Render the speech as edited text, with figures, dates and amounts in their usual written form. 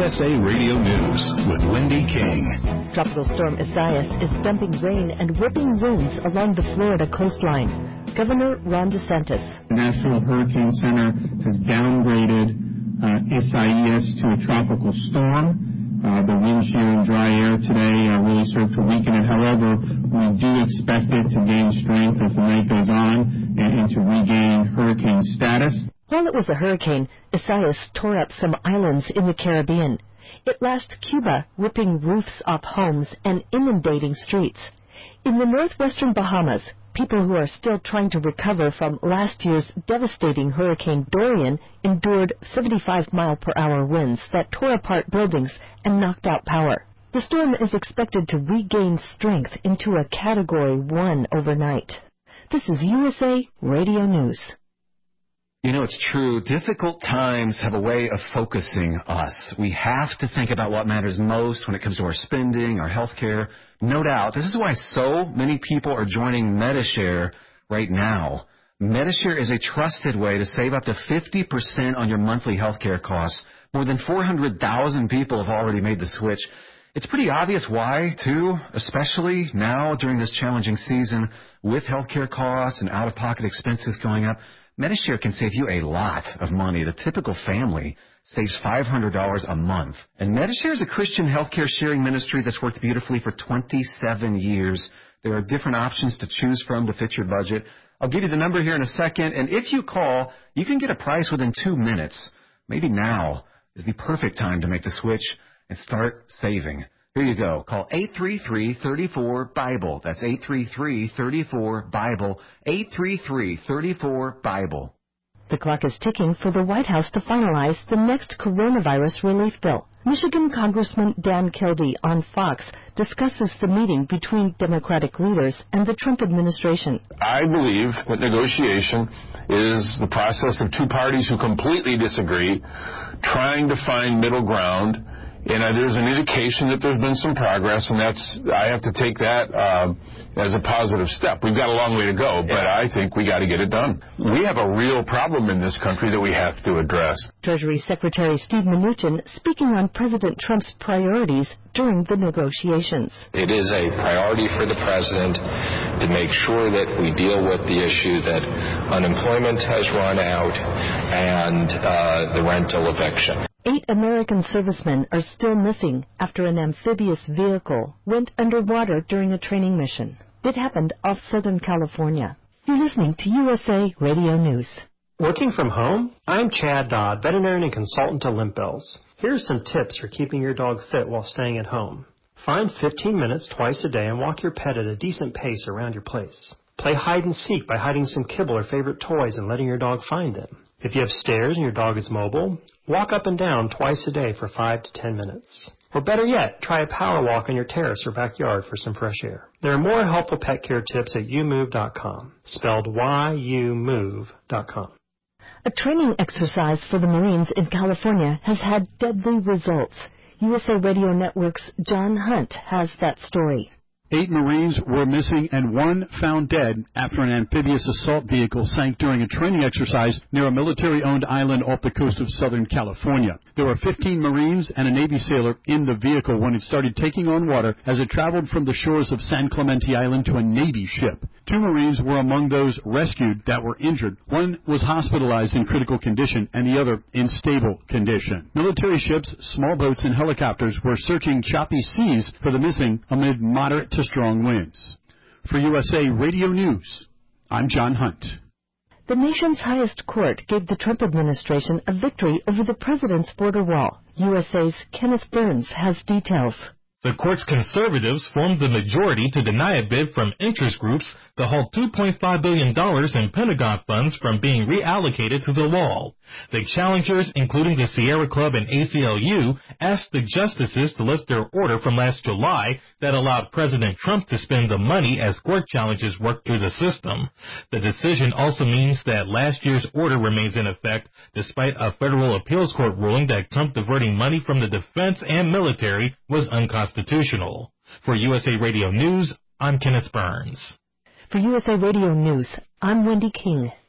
USA Radio News with Wendy King. Tropical storm Isaias is dumping rain and whipping winds along the Florida coastline. Governor Ron DeSantis. The National Hurricane Center has downgraded Isaias to a tropical storm. The wind shear and dry air today really served to weaken it. However, we do expect it to gain strength as the night goes on and to regain hurricane status. While it was a hurricane, Isaias tore up some islands in the Caribbean. It lashed Cuba, ripping roofs off homes and inundating streets. In the northwestern Bahamas, people who are still trying to recover from last year's devastating Hurricane Dorian endured 75-mile-per-hour winds that tore apart buildings and knocked out power. The storm is expected to regain strength into a Category 1 overnight. This is USA Radio News. You know, it's true. Difficult times have a way of focusing us. We have to think about what matters most when it comes to our spending, our health care. No doubt. This is why so many people are joining Medi-Share right now. Medi-Share is a trusted way to save up to 50% on your monthly health care costs. More than 400,000 people have already made the switch. It's pretty obvious why, too, especially now during this challenging season with health care costs and out-of-pocket expenses going up. Medi-Share can save you a lot of money. The typical family saves $500 a month. And Medi-Share is a Christian healthcare sharing ministry that's worked beautifully for 27 years. There are different options to choose from to fit your budget. I'll give you the number here in a second, and if you call, you can get a price within 2 minutes. Maybe now is the perfect time to make the switch and start saving. Here you go. Call 833-34-BIBLE. That's 833-34-BIBLE. 833-34-BIBLE. The clock is ticking for the White House to finalize the next coronavirus relief bill. Michigan Congressman Dan Kildee on Fox discusses the meeting between Democratic leaders and the Trump administration. I believe that negotiation is the process of two parties who completely disagree, trying to find middle ground. And there's an indication that there's been some progress, and I have to take that as a positive step. We've got a long way to go, but I think we got to get it done. We have a real problem in this country that we have to address. Treasury Secretary Steve Mnuchin speaking on President Trump's priorities during the negotiations. It is a priority for the president to make sure that we deal with the issue that unemployment has run out and the rental eviction. 8 American servicemen are still missing after an amphibious vehicle went underwater during a training mission. It happened off Southern California. You're listening to USA Radio News. Working from home? I'm Chad Dodd, veterinarian and consultant to Limp Bells. Here's some tips for keeping your dog fit while staying at home. Find 15 minutes twice a day and walk your pet at a decent pace around your place. Play hide and seek by hiding some kibble or favorite toys and letting your dog find them. If you have stairs and your dog is mobile, walk up and down twice a day for 5 to 10 minutes. Or better yet, try a power walk on your terrace or backyard for some fresh air. There are more helpful pet care tips at youmove.com, spelled YOUMOVE.com. A training exercise for the Marines in California has had deadly results. USA Radio Network's John Hunt has that story. 8 Marines were missing and 1 found dead after an amphibious assault vehicle sank during a training exercise near a military-owned island off the coast of Southern California. There were 15 Marines and a Navy sailor in the vehicle when it started taking on water as it traveled from the shores of San Clemente Island to a Navy ship. 2 Marines were among those rescued that were injured. 1 was hospitalized in critical condition and the other in stable condition. Military ships, small boats, and helicopters were searching choppy seas for the missing amid moderate to strong winds. For USA Radio News, I'm John Hunt. The nation's highest court gave the Trump administration a victory over the president's border wall. USA's Kenneth Burns has details. The court's conservatives formed the majority to deny a bid from interest groups to halt $2.5 billion in Pentagon funds from being reallocated to the wall. The challengers, including the Sierra Club and ACLU, asked the justices to lift their order from last July that allowed President Trump to spend the money as court challenges worked through the system. The decision also means that last year's order remains in effect, despite a federal appeals court ruling that Trump diverting money from the defense and military was unconstitutional. For USA Radio News, I'm Kenneth Burns. For USA Radio News, I'm Wendy King.